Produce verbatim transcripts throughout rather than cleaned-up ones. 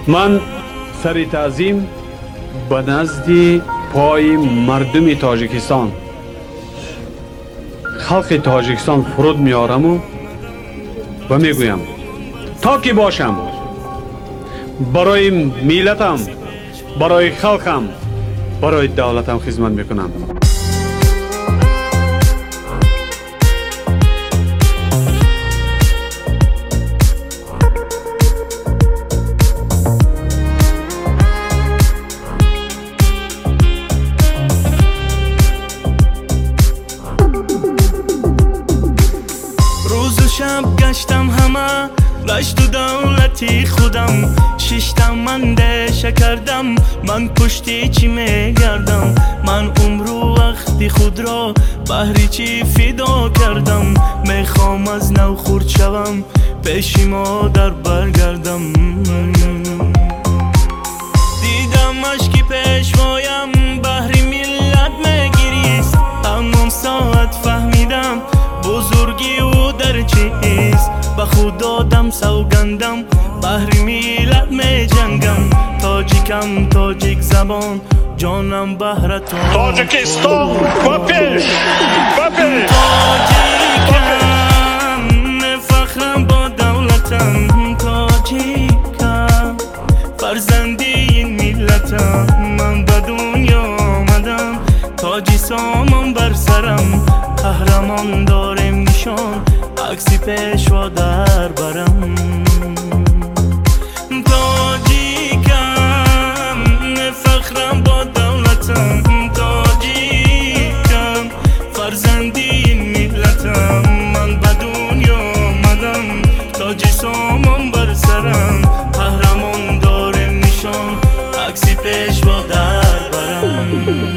من سری تعظیم به نزد پای مردم تاجیکستان، خلق تاجیکستان فرود میارم و و میگویم تا که باشم برای میلتم، برای خلقم، برای دولتم خدمت میکنم. شب گشتم همه گشت و دولتی خودم، ششتم من دشه کردم، من پشتی چی میگردم، من عمر و وقتی خود را بهری چی فدا کردم، میخوام از نو خورد شوم پیش مادر برگردم. دیدم اشکی پیشوایم بهری ملت میگریست، همون ساعت فهمیدم بزرگی او در چیست، به خود دادم سوگندم بهر میلت می جنگم، تاجیکم تاجیک زبان جانم بهرتون تاجیکستان و پیش و پیش. تاجیکم فخرم با دولتم، تاجیکم فرزندی این میلتم، من به دنیا آمدم تاجی سامان بر سرم، قهرمان دارم نشان عکسی پیشوا در برم. تاجیکم فخرم با دولتم، تاجیکم فرزندی این میلتم، من به دنیا آمدم تاجی سامان بر سرم، قهرمان دارم نشان عکسی پیشوا در برم.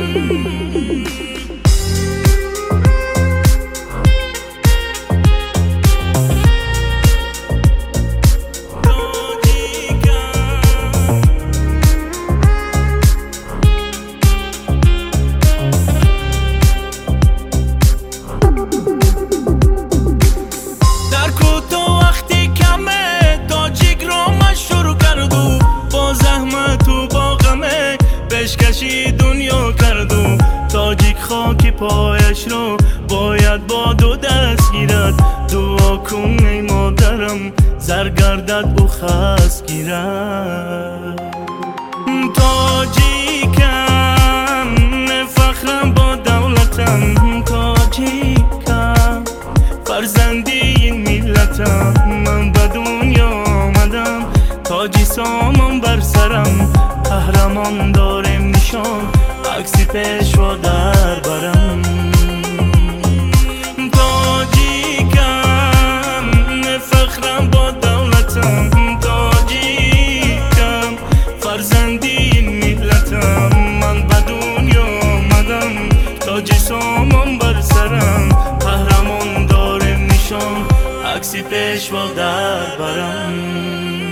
کشی دنیا کردو تاجیک خاکی پایش رو باید با دو دست گیرد، دعا کن ای مادرم زرگردد او خست گیرد. تاجیکم فخرم با دولتم، تاجیکم فرزندی این میلتم، من به دنیا آمدم تاجی سامان بر سرم، قهرمان دارم نشان عکسی پیشوا در برم. تاجیکم فخرم با دولتم، تاجیکم فرزندی این میلتم، من به دنیا آمدم تاجی سامان بر سرم، قهرمان دارم نشان عکسی پیشوا در برم.